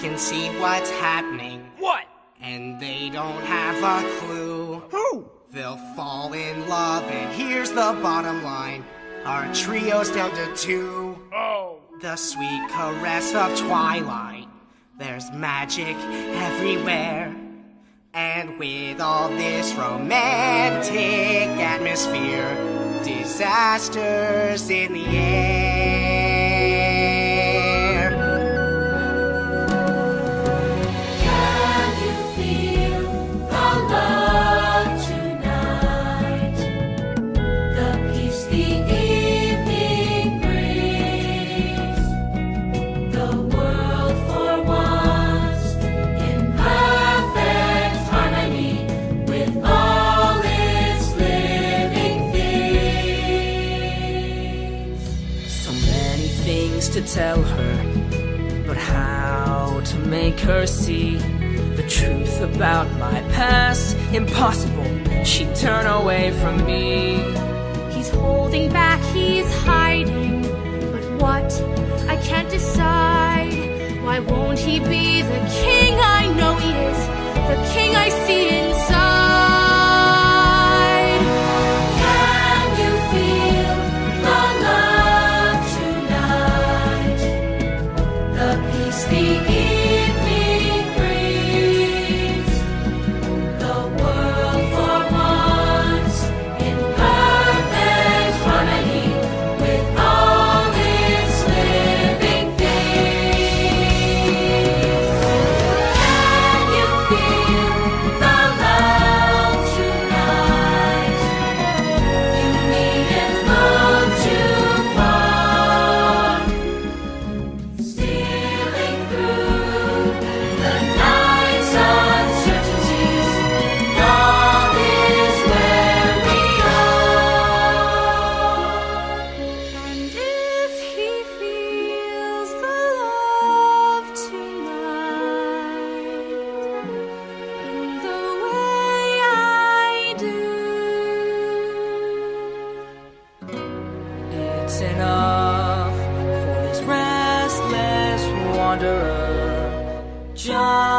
can see what's happening. What? And they don't have a clue. Who? They'll fall in love, and here's the bottom line. Our trio's down to 2. Oh. The sweet caress of twilight. There's magic everywhere. And with all this romantic atmosphere, disasters in the air. Can you feel the love tonight? The peace the evening brings. The world for once in perfect harmony with all its living things. So many things to tell her, but how to make her see the truth about my past? Impossible, she'd turn away from me. He's holding back, he's hiding, but what? I can't decide. Why won't he be the king I know he is, the king I see inside? Can you feel the love tonight? The peace the evening brings. The world for once in perfect harmony with all its living things. Can you feel the love tonight? You needn't look too far. Stealing through the night's uncertainties, love is where we are. And if he feels the love tonight in the way I do, It's enough for this restless wanderer. Just